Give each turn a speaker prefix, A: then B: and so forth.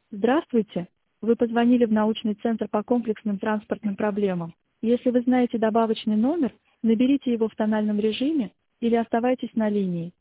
A: Здравствуйте! Вы позвонили в научный центр по комплексным транспортным проблемам. Если вы знаете добавочный номер, наберите его в тональном режиме или оставайтесь на линии.